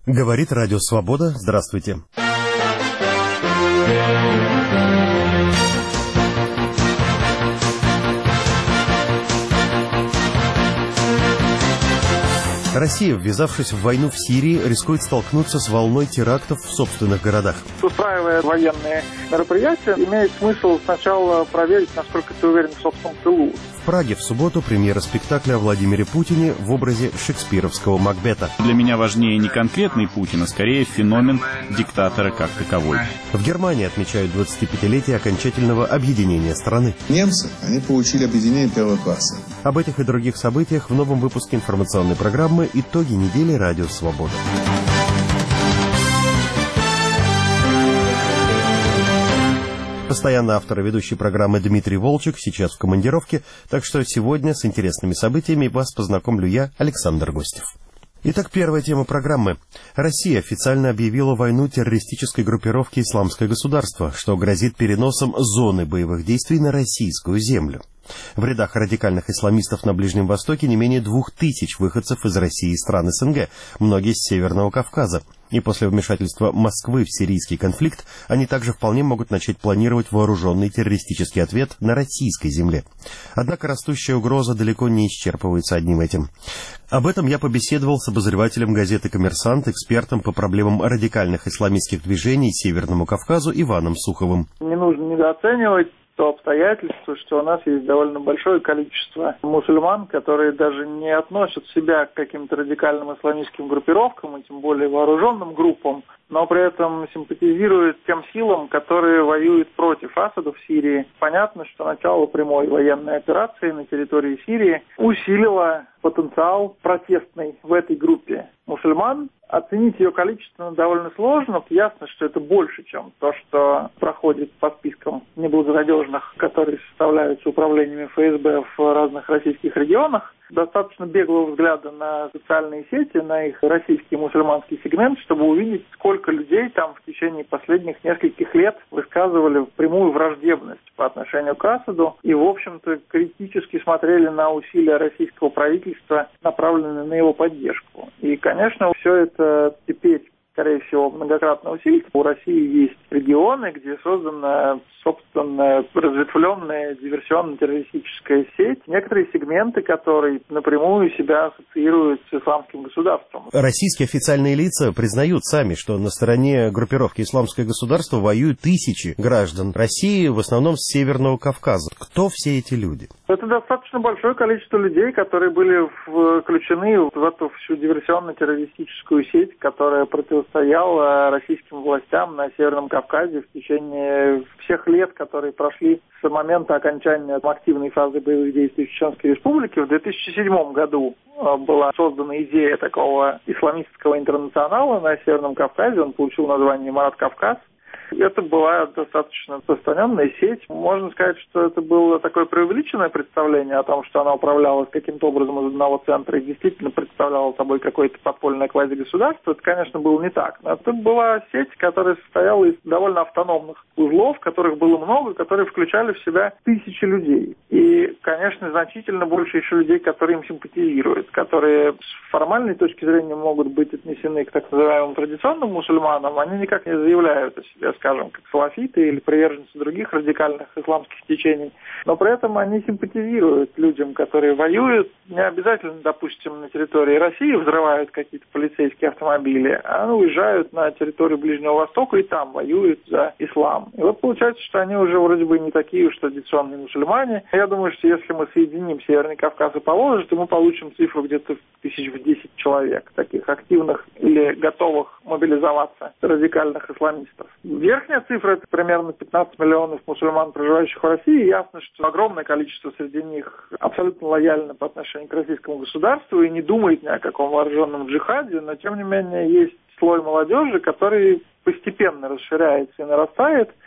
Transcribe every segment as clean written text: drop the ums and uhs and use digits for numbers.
Говорит Радио Свобода. Здравствуйте. Россия, ввязавшись в войну в Сирии, рискует столкнуться с волной терактов в собственных городах. Устраивая военные мероприятия, имеет смысл сначала проверить, насколько ты уверен в собственном тылу. В Праге в субботу премьера спектакля о Владимире Путине в образе шекспировского Макбета. Для меня важнее не конкретный Путин, а скорее феномен диктатора как таковой. В Германии отмечают 25-летие окончательного объединения страны. Немцы, они получили объединение первого класса. Об этих и других событиях в новом выпуске информационной программы «Итоги недели. Радио Свобода». Постоянно автор и ведущий программы Дмитрий Волчек сейчас в командировке, так что сегодня с интересными событиями вас познакомлю я, Александр Гостев. Итак, первая тема программы. Россия официально объявила войну террористической группировке «Исламское государство», что грозит переносом зоны боевых действий на российскую землю. В рядах радикальных исламистов на Ближнем Востоке не менее 2000 выходцев из России и стран СНГ, многие с Северного Кавказа. И после вмешательства Москвы в сирийский конфликт они также вполне могут начать планировать вооруженный террористический ответ на российской земле. Однако растущая угроза далеко не исчерпывается одним этим. Об этом я побеседовал с обозревателем газеты «Коммерсант», экспертом по проблемам радикальных исламистских движений Северному Кавказу Иваном Суховым. Не нужно недооценивать то обстоятельство, что у нас есть довольно большое количество мусульман, которые даже не относят себя к каким-то радикальным исламистским группировкам, и тем более вооруженным группам, но при этом симпатизируют тем силам, которые воюют против Асада в Сирии. Понятно, что начало прямой военной операции на территории Сирии усилило потенциал протестный в этой группе мусульман. Оценить ее количественно довольно сложно. Ясно, что это больше, чем то, что проходит по спискам неблагонадежных, которые составляются управлениями ФСБ в разных российских регионах. Достаточно беглого взгляда на социальные сети, на их российский мусульманский сегмент, чтобы увидеть, сколько людей там в течение последних нескольких лет высказывали прямую враждебность по отношению к Асаду и, в общем-то, критически смотрели на усилия российского правительства, направленные на его поддержку. И, конечно, все это теперь, скорее всего, многократно усилится. У России есть регионы, где создана собственная разветвленная диверсионно-террористическая сеть, некоторые сегменты которой напрямую себя ассоциируют с исламским государством. Российские официальные лица признают сами, что на стороне группировки «Исламское государство» воюют тысячи граждан России, в основном с Северного Кавказа. Кто все эти люди? Это достаточно большое количество людей, которые были включены в эту всю диверсионно-террористическую сеть, которая противостояла российским властям на Северном Кавказе в течение всех лет, которые прошли с момента окончания активной фазы боевых действий в Чеченской Республике. В 2007 году была создана идея такого исламистского интернационала на Северном Кавказе. Он получил название «Марат Кавказ». Это была достаточно распространенная сеть. Можно сказать, что это было такое преувеличенное представление о том, что она управлялась каким-то образом из одного центра и действительно представляла собой какое-то подпольное квазигосударство. Это, конечно, было не так. Но это была сеть, которая состояла из довольно автономных узлов, которых было много, которые включали в себя тысячи людей. И, конечно, значительно больше еще людей, которые им симпатизируют, которые с формальной точки зрения могут быть отнесены к так называемым традиционным мусульманам. Они никак не заявляют о себе, скажем, как салафиты или приверженцы других радикальных исламских течений, но при этом они симпатизируют людям, которые воюют, не обязательно, допустим, на территории России взрывают какие-то полицейские автомобили, а уезжают на территорию Ближнего Востока и там воюют за ислам. И вот получается, что они уже вроде бы не такие уж традиционные мусульмане. Я думаю, что если мы соединим Северный Кавказ и Поволжье, то мы получим цифру где-то в 1010 человек, таких активных или готовых мобилизоваться радикальных исламистов. Верхняя цифра – это примерно 15 миллионов мусульман, проживающих в России. И ясно, что огромное количество среди них абсолютно лояльно по отношению к российскому государству и не думает ни о каком вооруженном джихаде, но тем не менее есть слой молодежи, который постепенно расширяется и нарастает.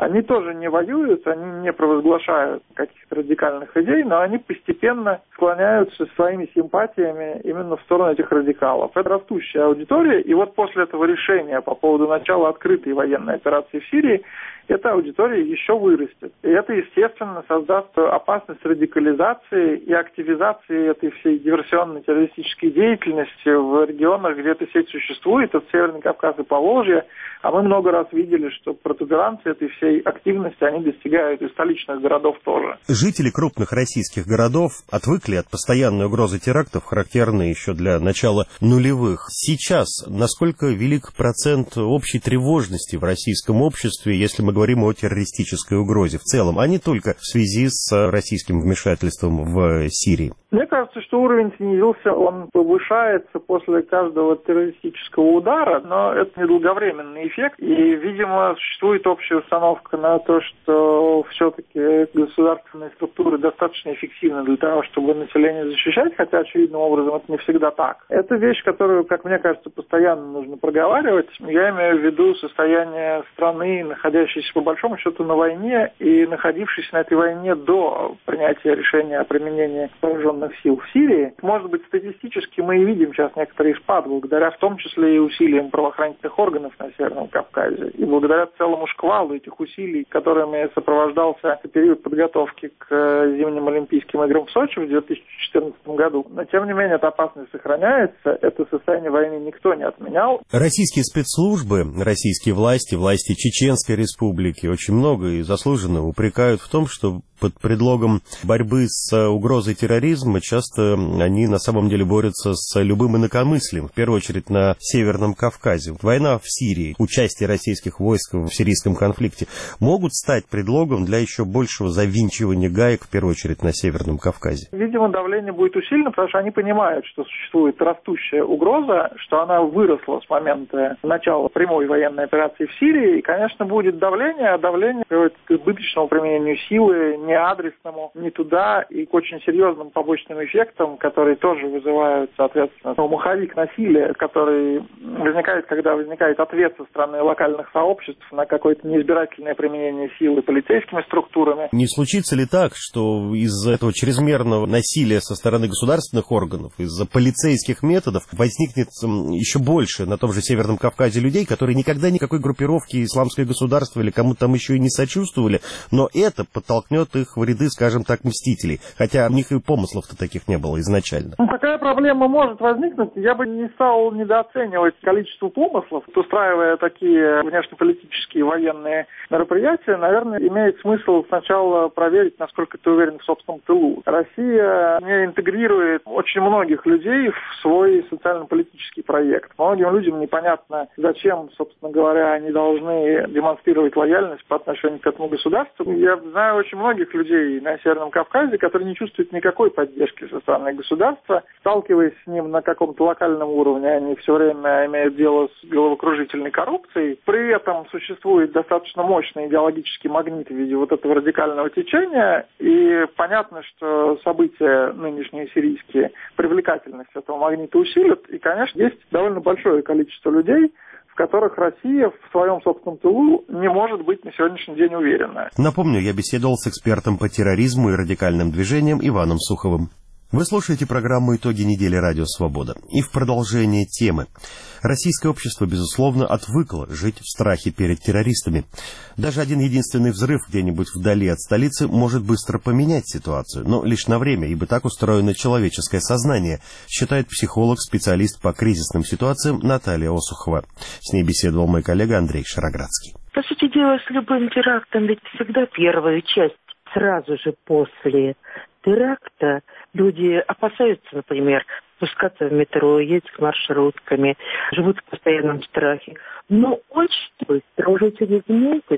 Они тоже не воюют, они не провозглашают каких-то радикальных идей, но они постепенно склоняются своими симпатиями именно в сторону этих радикалов. Это растущая аудитория, и вот после этого решения по поводу начала открытой военной операции в Сирии, эта аудитория еще вырастет. И это, естественно, создаст опасность радикализации и активизации этой всей диверсионно-террористической деятельности в регионах, где эта сеть существует, от Северный Кавказ и Поволжья. А мы много раз видели, что протуберанцы этой всей активности, они достигают и столичных городов тоже. Жители крупных российских городов отвыкли от постоянной угрозы терактов, характерной еще для начала нулевых. Сейчас насколько велик процент общей тревожности в российском обществе, если мы говорим о террористической угрозе в целом, а не только в связи с российским вмешательством в Сирии? Мне кажется, что уровень снизился, он повышается после каждого террористического удара, но это недолговременный эффект. И, видимо, существует общая установка на то, что все-таки государственные структуры достаточно эффективны для того, чтобы население защищать, хотя, очевидным образом, это не всегда так. Это вещь, которую, как мне кажется, постоянно нужно проговаривать. Я имею в виду состояние страны, находящейся, по большому счету, на войне и находившейся на этой войне до принятия решения о применении вооруженных сил в Сирии. Может быть, статистически мы и видим сейчас некоторый спад, благодаря в том числе и усилиям правоохранительных органов на Северном Кавказе, и благодаря целому шквалу этих усилий, которыми сопровождался период подготовки к зимним Олимпийским играм в Сочи в 2014 году. Но, тем не менее, эта опасность сохраняется, это состояние войны никто не отменял. Российские спецслужбы, российские власти, власти Чеченской Республики очень много и заслуженно упрекают в том, что под предлогом борьбы с угрозой терроризма часто они на самом деле борются с любым инакомыслием, в первую очередь на Северном Кавказе. Война в Сирии, участие российских войск в сирийском конфликте могут стать предлогом для еще большего завинчивания гаек, в первую очередь на Северном Кавказе. Видимо, давление будет усилено, потому что они понимают, что существует растущая угроза, что она выросла с момента начала прямой военной операции в Сирии, и, конечно, будет давление, а давление приводит к избыточному применению силы, не адресному, не туда, и к очень серьезным побочным эффектам, которые тоже вызывают, соответственно, маховик насилия, который возникает, когда возникает ответ со стороны локальных сообществ на какое-то неизбирательное применение силы полицейскими структурами. Не случится ли так, что из-за этого чрезмерного насилия со стороны государственных органов, из-за полицейских методов возникнет еще больше на том же Северном Кавказе людей, которые никогда никакой группировки «Исламское государство» или кому-то там еще и не сочувствовали, но это подтолкнет их в ряды, скажем так, мстителей, хотя у них и помыслов-то таких не было изначально. Такая проблема может возникнуть. Я бы не стал недооценивать количество помыслов. Устраивая такие внешнеполитические военные мероприятия, наверное, имеет смысл сначала проверить, насколько ты уверен в собственном тылу. Россия не интегрирует очень многих людей в свой социально-политический проект. Многим людям непонятно, зачем, собственно говоря, они должны демонстрировать лояльность по отношению к этому государству. Я знаю очень многих людей на Северном Кавказе, которые не чувствуют никакой поддержки со стороны государства. Сталкиваясь с ним на каком-то локальном уровне, они все время имеют дело с головокружительной коррупцией. При этом существует достаточно мощный идеологический магнит в виде вот этого радикального течения. И понятно, что события нынешние сирийские привлекательность этого магнита усилят. И, конечно, есть довольно большое количество людей, в которых Россия в своем собственном тылу не может быть на сегодняшний день уверена. Напомню, я беседовал с экспертом по терроризму и радикальным движениям Иваном Суховым. Вы слушаете программу «Итоги недели. Радио Свобода». И в продолжение темы. Российское общество, безусловно, отвыкло жить в страхе перед террористами. Даже один единственный взрыв где-нибудь вдали от столицы может быстро поменять ситуацию, но лишь на время, ибо так устроено человеческое сознание, считает психолог, специалист по кризисным ситуациям Наталья Осухова. С ней беседовал мой коллега Андрей Шароградский. По сути дела, с любым терактом ведь всегда первую часть сразу же после теракта люди опасаются, например, спускаться в метро, ездить маршрутками, живут в постоянном страхе. Но очень быстро, уже через месяц,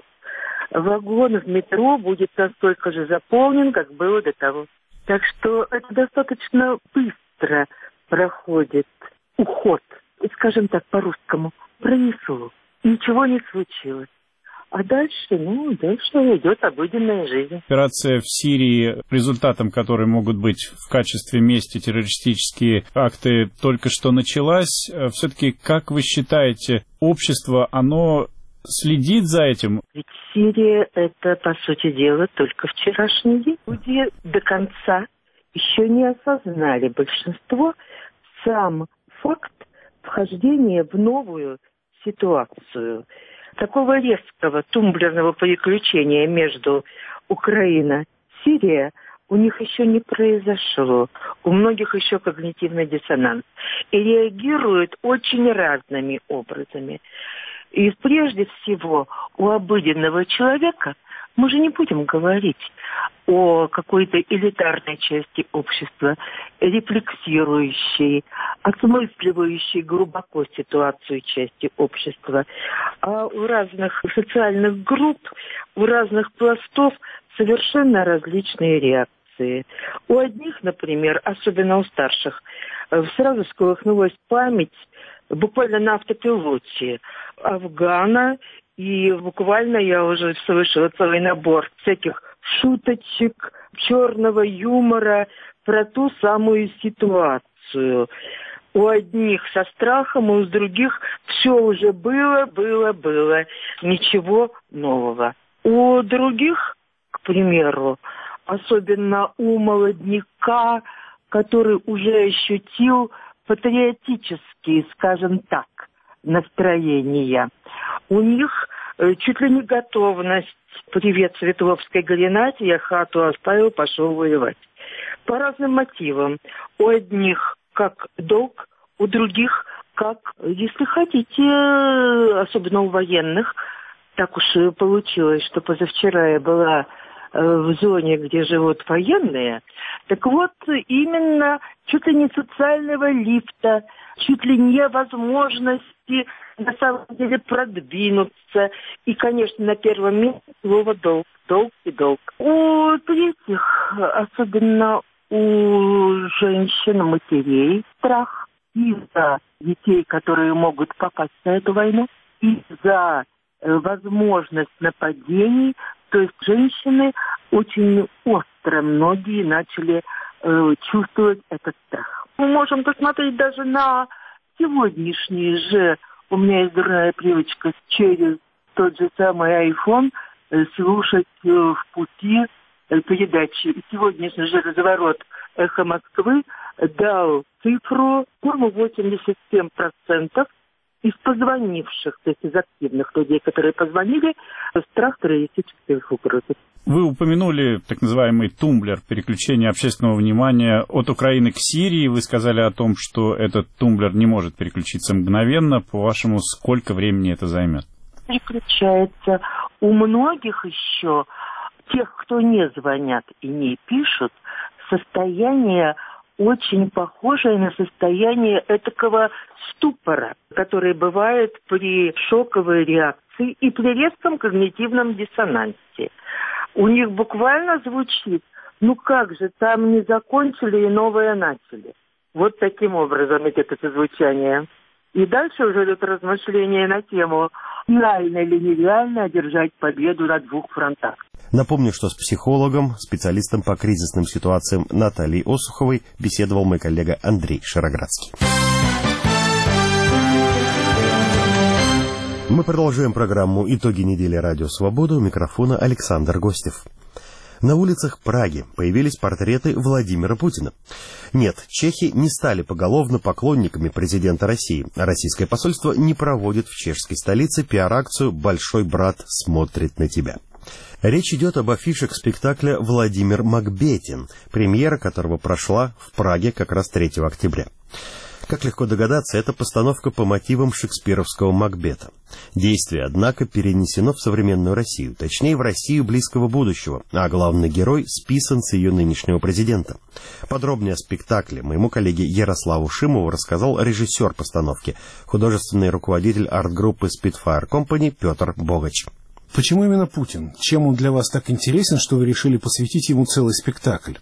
вагон в метро будет настолько же заполнен, как было до того. Так что это достаточно быстро проходит уход. И, скажем так, по-русскому, пронесло. Ничего не случилось. А дальше идет обыденная жизнь. Операция в Сирии, результатом которой могут быть в качестве мести террористические акты, только что началась. Все-таки, как вы считаете, общество, оно следит за этим? Ведь Сирия — это, по сути дела, только вчерашний день. Люди до конца еще не осознали большинство сам факт вхождения в новую ситуацию. Такого резкого тумблерного переключения между Украина и Сирия у них еще не произошло. У многих еще когнитивный диссонанс. И реагируют очень разными образами. И прежде всего у обыденного человека мы же не будем говорить о какой-то элитарной части общества, рефлексирующей, осмысливающей глубоко ситуацию части общества. А у разных социальных групп, у разных пластов совершенно различные реакции. У одних, например, особенно у старших, сразу сколыхнулась память буквально на автопилоте Афгана, и буквально я уже слышала целый набор всяких шуточек, черного юмора про ту самую ситуацию. У одних со страхом, у других все уже было, ничего нового. У других, к примеру, особенно у молодняка, который уже ощутил патриотические, скажем так, настроения, у них чуть ли не готовность. Привет Светловской Гренате, я хату оставил, пошел воевать. По разным мотивам. У одних как долг, у других как, если хотите, особенно у военных, так уж и получилось, что позавчера я была в зоне, где живут военные. Так вот, именно чуть ли не социального лифта, чуть ли не возможности на самом деле продвинуться. И, конечно, на первом месте слово долг, долг и долг. У третьих, особенно у женщин, матерей, страх из-за детей, которые могут попасть на эту войну, из-за возможность нападений. То есть женщины очень остро, многие начали чувствовать этот страх. Мы можем посмотреть даже на сегодняшние же, у меня есть дурная привычка через тот же самый iPhone слушать в пути передачи. Сегодняшний же разворот «Эхо Москвы» дал цифру 87% из позвонивших, то есть из активных людей, которые позвонили, страх террористических угроз. Вы упомянули так называемый тумблер, переключение общественного внимания от Украины к Сирии. Вы сказали о том, что этот тумблер не может переключиться мгновенно. По-вашему, сколько времени это займет? Переключается. У многих еще, тех, кто не звонят и не пишут, состояние очень похожее на состояние этакого ступора, который бывает при шоковой реакции и при резком когнитивном диссонансе. У них буквально звучит: ну как же, там не закончили и новое начали. Вот таким образом идет это звучание. И дальше уже идут размышления на тему, реально или нереально одержать победу на двух фронтах. Напомню, что с психологом, специалистом по кризисным ситуациям Натальей Осуховой беседовал мой коллега Андрей Шароградский. Мы продолжаем программу «Итоги недели. Радио Свобода». У микрофона Александр Гостев. На улицах Праги появились портреты Владимира Путина. Нет, чехи не стали поголовно поклонниками президента России. Российское посольство не проводит в чешской столице пиар-акцию «Большой брат смотрит на тебя». Речь идет об афишах спектакля «Владимир Макбетин», премьера которого прошла в Праге как раз 3 октября. Как легко догадаться, это постановка по мотивам шекспировского Макбета. Действие, однако, перенесено в современную Россию, точнее, в Россию близкого будущего, а главный герой списан с ее нынешнего президента. Подробнее о спектакле моему коллеге Ярославу Шимову рассказал режиссер постановки, художественный руководитель арт-группы Spitfire Company Петр Богач. Почему именно Путин? Чем он для вас так интересен, что вы решили посвятить ему целый спектакль?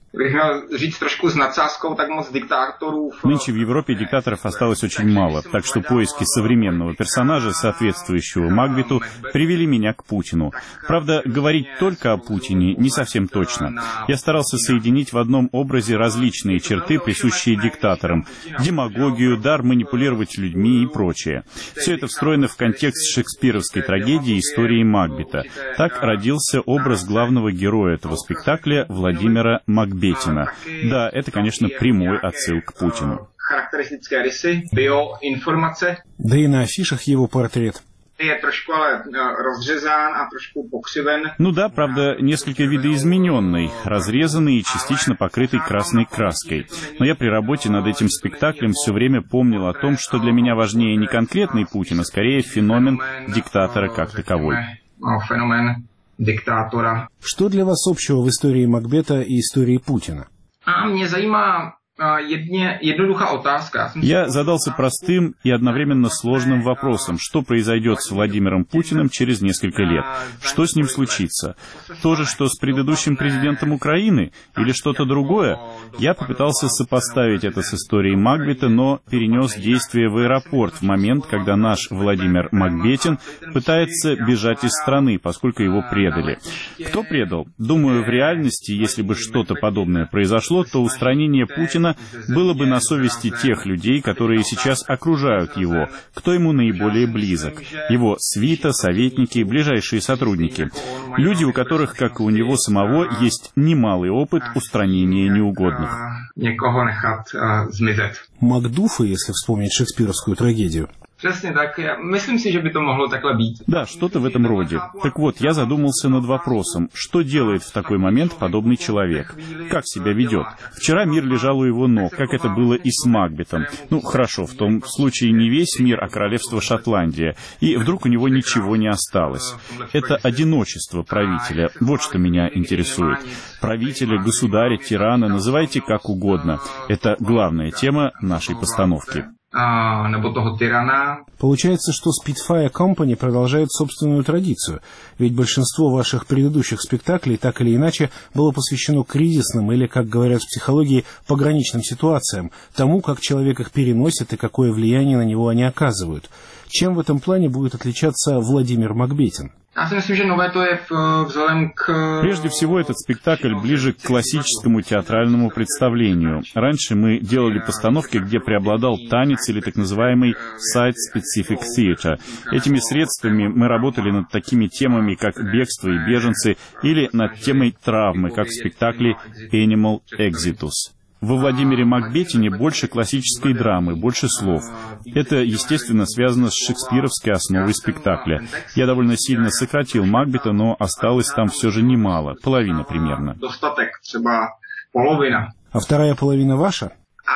Нынче в Европе диктаторов осталось очень мало, так что поиски современного персонажа, соответствующего Макбету, привели меня к Путину. Правда, говорить только о Путине не совсем точно. Я старался соединить в одном образе различные черты, присущие диктаторам: демагогию, дар манипулировать людьми и прочее. Все это встроено в контекст шекспировской трагедии истории Макбета. Так родился образ главного героя этого спектакля Владимира Макбетина. Да, это, конечно, прямой отсыл к Путину. Да и на афишах его портрет. Ну да, правда, несколько видоизмененный, разрезанный и частично покрытый красной краской. Но я при работе над этим спектаклем все время помнил о том, что для меня важнее не конкретный Путин, а скорее феномен диктатора как таковой. Что для вас общего в истории Макбета и истории Путина? Я задался простым и одновременно сложным вопросом: что произойдет с Владимиром Путиным через несколько лет? Что с ним случится? То же, что с предыдущим президентом Украины, или что-то другое? Я попытался сопоставить это с историей Макбета, но перенес действие в аэропорт в момент, когда наш Владимир Макбетин пытается бежать из страны, поскольку его предали. Кто предал? Думаю, в реальности, если бы что-то подобное произошло, то устранение Путина было бы на совести тех людей, которые сейчас окружают его, кто ему наиболее близок: его свита, советники, ближайшие сотрудники. Люди, у которых, как и у него самого, есть немалый опыт устранения неугодных. Макдуфы, если вспомнить шекспировскую трагедию. Да, что-то в этом роде. Так вот, я задумался над вопросом, что делает в такой момент подобный человек? Как себя ведет? Вчера мир лежал у его ног, как это было и с Макбетом. Ну, хорошо, в том случае не весь мир, а королевство Шотландия. И вдруг у него ничего не осталось. Это одиночество правителя. Вот что меня интересует. Правителя, государя, тирана, называйте как угодно. Это главная тема нашей постановки. Получается, что Spitfire Company продолжает собственную традицию, ведь большинство ваших предыдущих спектаклей так или иначе было посвящено кризисным или, как говорят в психологии, пограничным ситуациям, тому, как человек их переносит и какое влияние на него они оказывают. Чем в этом плане будет отличаться Владимир Макбетин? Прежде всего, этот спектакль ближе к классическому театральному представлению. Раньше мы делали постановки, где преобладал танец или так называемый site-specific theater. Этими средствами мы работали над такими темами, как бегство и беженцы, или над темой травмы, как в спектакле Animal Exodus. Во Владимире Макбетине больше классической драмы, больше слов. Это, естественно, связано с шекспировской основой спектакля. Я довольно сильно сократил Макбета, но осталось там все же немало, половина примерно. А вторая половина ваша?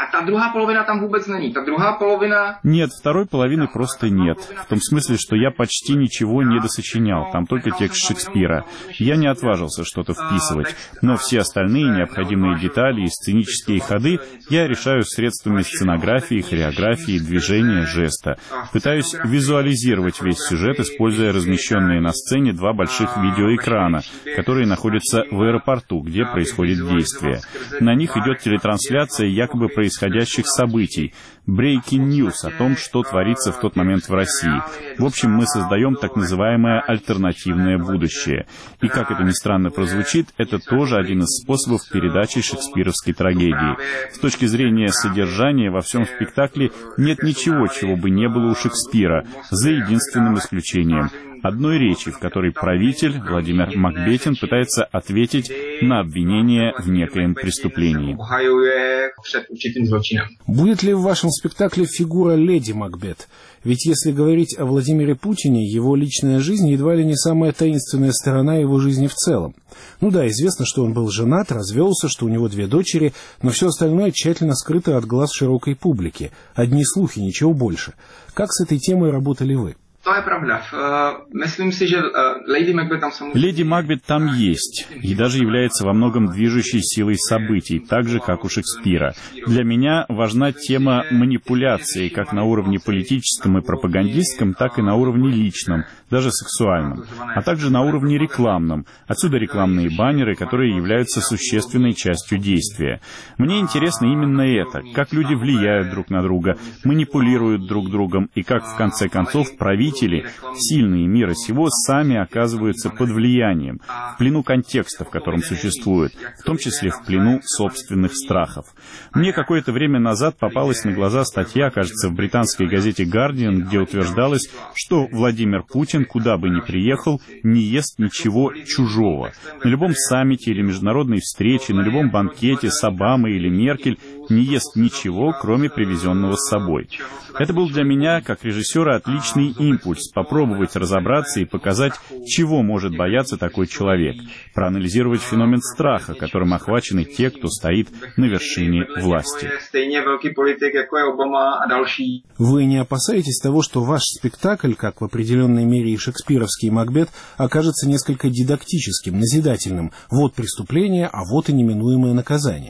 Нет, второй половины просто нет. В том смысле, что я почти ничего не досочинял, там только текст Шекспира. Я не отважился что-то вписывать, но все остальные необходимые детали и сценические ходы я решаю средствами сценографии, хореографии, движения, жеста. Пытаюсь визуализировать весь сюжет, используя размещенные на сцене два больших видеоэкрана, которые находятся в аэропорту, где происходит действие. На них идет телетрансляция якобы происходящих событий, breaking news о том, что творится в тот момент в России. В общем, мы создаем так называемое альтернативное будущее. И, как это ни странно прозвучит, это тоже один из способов передачи шекспировской трагедии. С точки зрения содержания, во всем спектакле нет ничего, чего бы не было у Шекспира, за единственным исключением — одной речи, в которой правитель Владимир Макбетин пытается ответить на обвинение в некоем преступлении. Будет ли в вашем спектакле фигура леди Макбет? Ведь если говорить о Владимире Путине, его личная жизнь едва ли не самая таинственная сторона его жизни в целом. Ну да, известно, что он был женат, развелся, что у него 2 дочери, но все остальное тщательно скрыто от глаз широкой публики. Одни слухи, ничего больше. Как с этой темой работали вы? Леди Макбет там есть, и даже является во многом движущей силой событий, так же, как у Шекспира. Для меня важна тема манипуляции, как на уровне политическом и пропагандистском, так и на уровне личном, даже сексуальном, а также на уровне рекламном. Отсюда рекламные баннеры, которые являются существенной частью действия. Мне интересно именно это, как люди влияют друг на друга, манипулируют друг другом, и как, в конце концов, правители, сильные мира сего, сами оказываются под влиянием, в плену контекста, в котором существуют, в том числе в плену собственных страхов. Мне какое-то время назад попалась на глаза статья, кажется, в британской газете «Guardian», где утверждалось, что Владимир Путин, куда бы ни приехал, не ест ничего чужого. На любом саммите или международной встрече, на любом банкете с Обамой или Меркель не ест ничего, кроме привезенного с собой. Это был для меня, как режиссера, отличный импульс попробовать разобраться и показать, чего может бояться такой человек, проанализировать феномен страха, которым охвачены те, кто стоит на вершине власти. Вы не опасаетесь того, что ваш спектакль, как в определенной мере и шекспировский «Макбет», окажется несколько дидактическим, назидательным? Вот преступление, а вот и неминуемое наказание.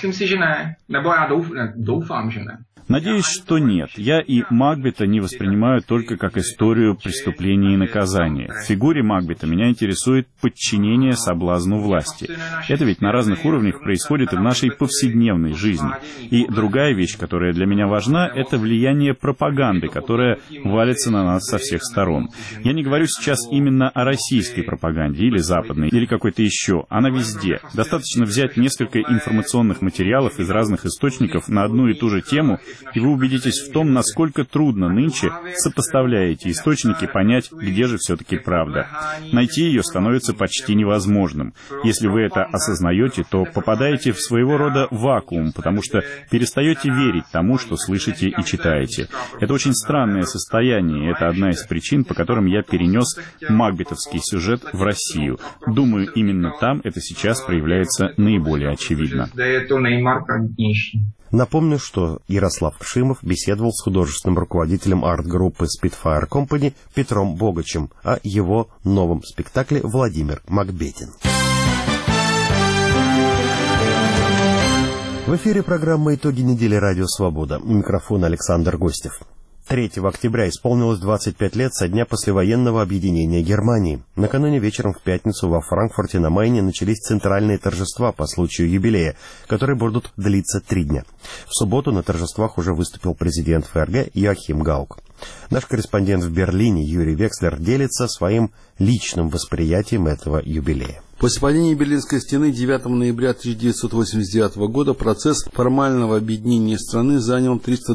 Надеюсь, что нет. Я и Макбета не воспринимаю только как историю преступления и наказания. В фигуре Макбета меня интересует подчинение соблазну власти. Это ведь на разных уровнях происходит и в нашей повседневной жизни. И другая вещь, которая для меня важна, это влияние пропаганды, которая валится на нас со всех сторон. Я не говорю сейчас именно о российской пропаганде, или западной, или какой-то еще. Она везде. Достаточно взять несколько информационных материалов из разных источников на одну и ту же тему, и вы убедитесь в том, насколько трудно нынче, сопоставляя эти источники, понять, где же все-таки правда. Найти ее становится почти невозможным. Если вы это осознаете, то попадаете в своего рода вакуум, потому что перестаете верить тому, что слышите и читаете. Это очень странное состояние, и это одна из причин, по которым я перенес макбетовский сюжет в Россию. Думаю, именно там это сейчас проявляется наиболее очевидно. Напомню, что Ярослав Кшимов беседовал с художественным руководителем арт-группы Spitfire Company Петром Богачем о его новом спектакле «Владимир Макбетин». В эфире программа «Итоги недели. Радио Свобода». У микрофона Александр Гостев. 3 октября исполнилось 25 лет со дня послевоенного объединения Германии. Накануне вечером в пятницу во Франкфурте на Майне начались центральные торжества по случаю юбилея, которые будут длиться 3 дня. В субботу на торжествах уже выступил президент ФРГ Йоахим Гаук. Наш корреспондент в Берлине Юрий Векслер делится своим личным восприятием этого юбилея. После падения Берлинской стены 9 ноября 1989 года процесс формального объединения страны занял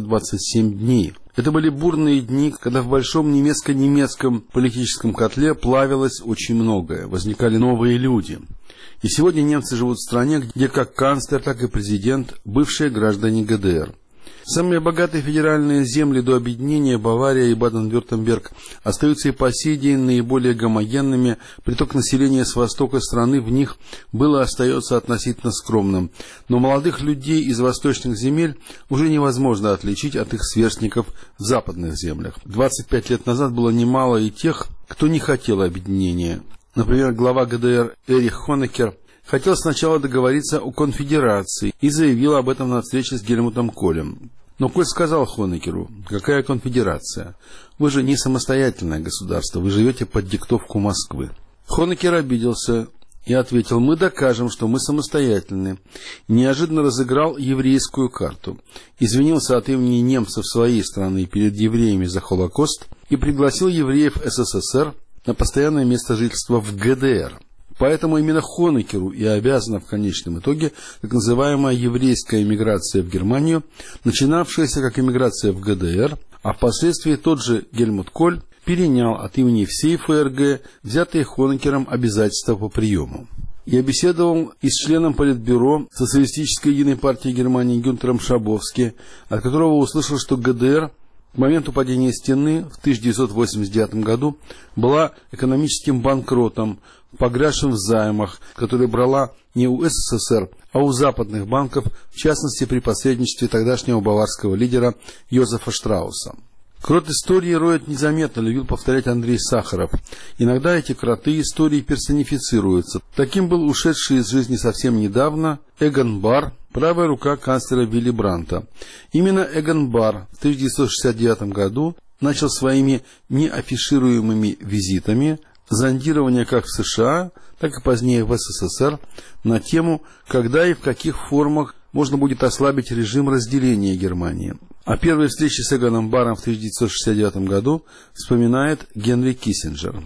327 дней. Это были бурные дни, когда в большом немецком политическом котле плавилось очень многое, возникали новые люди. И сегодня немцы живут в стране, где как канцлер, так и президент – бывшие граждане ГДР. Самые богатые федеральные земли до объединения, Бавария и Баден-Вюртемберг, остаются и по сей день наиболее гомогенными, приток населения с востока страны в них было и остается относительно скромным. Но молодых людей из восточных земель уже невозможно отличить от их сверстников в западных землях. 25 лет назад было немало и тех, кто не хотел объединения. Например, глава ГДР Эрих Хонекер хотел сначала договориться о конфедерации и заявил об этом на встрече с Гельмутом Колем. Но Коль сказал Хонекеру: «Какая конфедерация? Вы же не самостоятельное государство, вы живете под диктовку Москвы». Хонекер обиделся и ответил: «Мы докажем, что мы самостоятельны». Неожиданно разыграл еврейскую карту, извинился от имени немцев своей страны перед евреями за Холокост и пригласил евреев СССР на постоянное место жительства в ГДР. Поэтому именно Хонекеру и обязана в конечном итоге так называемая еврейская эмиграция в Германию, начинавшаяся как эмиграция в ГДР, а впоследствии тот же Гельмут Коль перенял от имени всей ФРГ взятые Хонекером обязательства по приему. Я беседовал и с членом Политбюро Социалистической единой партии Германии Гюнтером Шабовски, от которого услышал, что ГДР к моменту падения стены в 1989 году была экономическим банкротом, погрязшим в займах, которые брала не у СССР, а у западных банков, в частности при посредничестве тогдашнего баварского лидера Йозефа Штрауса. Крот истории роет незаметно, любил повторять Андрей Сахаров. Иногда эти кроты истории персонифицируются. Таким был ушедший из жизни совсем недавно Эгон Барр, правая рука канцлера Вилли Брандта. Именно Эгон Барр в 1969 году начал своими неафишируемыми визитами зондирование как в США, так и позднее в СССР на тему, когда и в каких формах можно будет ослабить режим разделения Германии. О первой встрече с Эгоном Баром в 1969 году вспоминает Генри Киссинджер.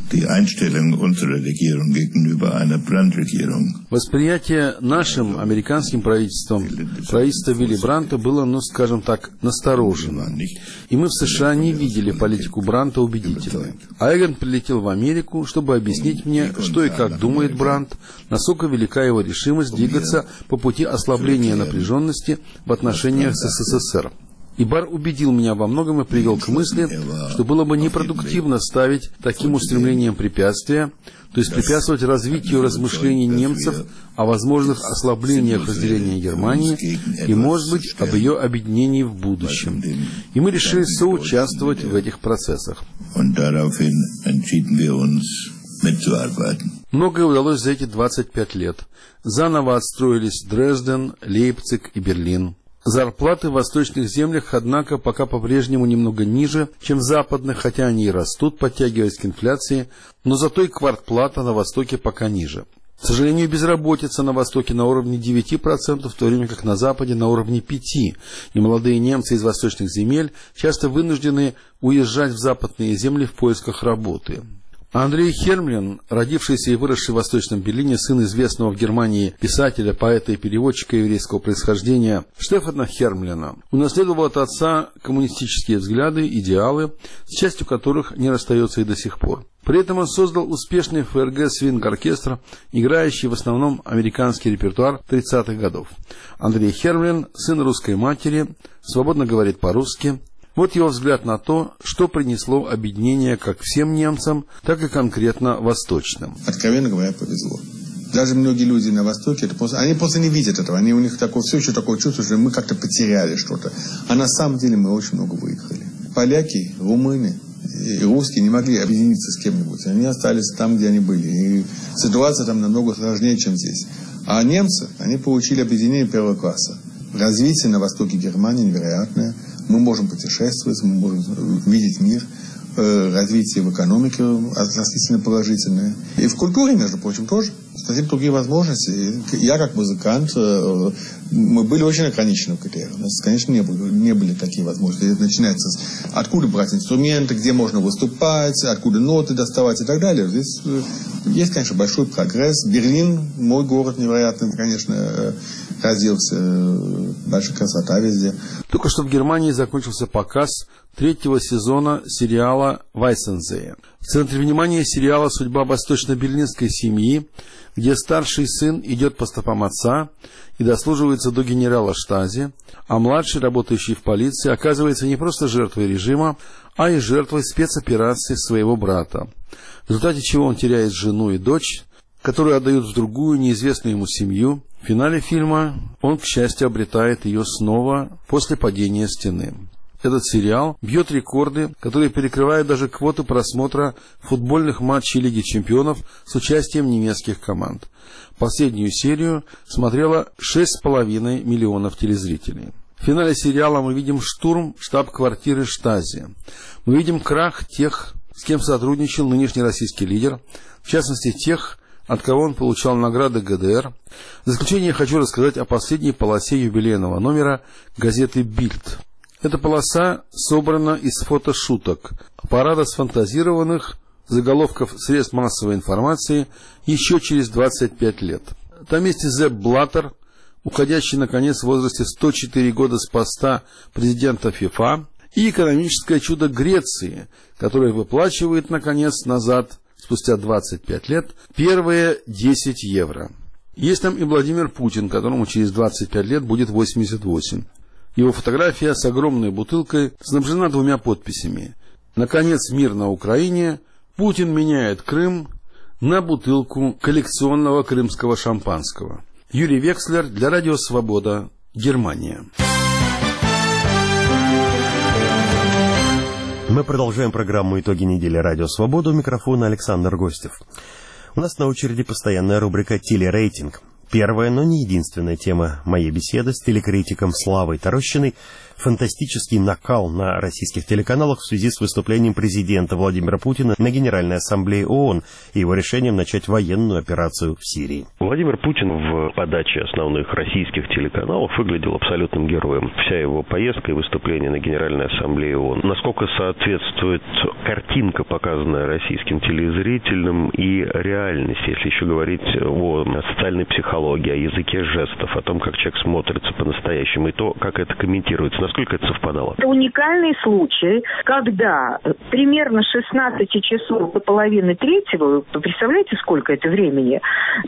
Восприятие нашим американским правительством правительства Вилли Брандта было, скажем так, насторожено. И мы в США не видели политику Брандта убедительной. А Эгон прилетел в Америку, чтобы объяснить мне, что и как думает Брандт, насколько велика его решимость двигаться по пути ослабления напряженности в отношениях с СССР. И Бар убедил меня во многом и привел к мысли, что было бы непродуктивно ставить таким устремлением препятствия, то есть препятствовать развитию размышлений немцев о возможных ослаблениях разделения Германии и, может быть, об ее объединении в будущем. И мы решили соучаствовать в этих процессах. Многое удалось за эти 25 лет. Заново отстроились Дрезден, Лейпциг и Берлин. Зарплаты в восточных землях, однако, пока по-прежнему немного ниже, чем в западных, хотя они и растут, подтягиваясь к инфляции, но зато и квартплата на Востоке пока ниже. К сожалению, безработица на Востоке на уровне 9%, в то время как на Западе на уровне 5%, и молодые немцы из восточных земель часто вынуждены уезжать в западные земли в поисках работы. Андрей Хермлин, родившийся и выросший в Восточном Берлине, сын известного в Германии писателя, поэта и переводчика еврейского происхождения Штефана Хермлина, унаследовал от отца коммунистические взгляды, идеалы, с частью которых не расстается и до сих пор. При этом он создал успешный ФРГ свинг-оркестр, играющий в основном американский репертуар 30-х годов. Андрей Хермлин, сын русской матери, свободно говорит по-русски. Вот его взгляд на то, что принесло объединение как всем немцам, так и конкретно восточным. Откровенно говоря, повезло. Даже многие люди на Востоке, они просто не видят этого. У них все еще такое чувство, что мы как-то потеряли что-то. А на самом деле мы очень много выехали. Поляки, румыны и русские не могли объединиться с кем-нибудь. Они остались там, где они были. И ситуация там намного сложнее, чем здесь. А немцы, они получили объединение первого класса. Развитие на востоке Германии невероятное. Мы можем путешествовать, мы можем видеть мир, развитие в экономике относительно положительное. И в культуре, между прочим, тоже. Совсем другие возможности. Я, как музыкант, мы были очень ограничены в критериях. У нас, конечно, не были такие возможности. Это начинается с откуда брать инструменты, где можно выступать, откуда ноты доставать и так далее. Здесь есть, конечно, большой прогресс. Берлин, мой город, невероятно, конечно, родился. Большая красота везде. Только что в Германии закончился показ третьего сезона сериала «Вайсензее». В центре внимания сериала судьба восточно-берлинской семьи, где старший сын идет по стопам отца и дослуживается до генерала Штази, а младший, работающий в полиции, оказывается не просто жертвой режима, а и жертвой спецоперации своего брата, в результате чего он теряет жену и дочь, которую отдают в другую, неизвестную ему семью. В финале фильма он, к счастью, обретает ее снова после падения стены. Этот сериал бьет рекорды, которые перекрывают даже квоты просмотра футбольных матчей Лиги чемпионов с участием немецких команд. Последнюю серию смотрело 6,5 миллионов телезрителей. В финале сериала мы видим штурм штаб-квартиры Штази. Мы видим крах тех, с кем сотрудничал нынешний российский лидер, в частности тех, от кого он получал награды ГДР. В заключение хочу рассказать о последней полосе юбилейного номера газеты «Бильд». Эта полоса собрана из фотошуток, парада сфантазированных заголовков средств массовой информации еще через 25 лет. Там есть и Зепп Блаттер, уходящий, наконец, в возрасте 104 года с поста президента ФИФА, и экономическое чудо Греции, которое выплачивает, наконец, назад, спустя 25 лет, первые 10 евро. Есть там и Владимир Путин, которому через 25 лет будет 88. Его фотография с огромной бутылкой снабжена двумя подписями. Наконец, мир на Украине. Путин меняет Крым на бутылку коллекционного крымского шампанского. Юрий Векслер для Радио Свобода, Германия. Мы продолжаем программу «Итоги недели. Радио Свобода». У микрофона Александр Гостев. У нас на очереди постоянная рубрика «Телерейтинг». Первая, но не единственная тема моей беседы с телекритиком Славой Тарощиной фантастический накал на российских телеканалах в связи с выступлением президента Владимира Путина на Генеральной Ассамблее ООН и его решением начать военную операцию в Сирии. Владимир Путин в подаче основных российских телеканалов выглядел абсолютным героем. Вся его поездка и выступление на Генеральной Ассамблее ООН. Насколько соответствует картинка, показанная российским телезрителям, и реальности, если еще говорить о социальной психологии, о языке жестов, о том, как человек смотрится по-настоящему, и то, как это комментируется, насколько это совпадало? Это уникальный случай, когда примерно 16 часов до половины третьего, вы представляете, сколько это времени?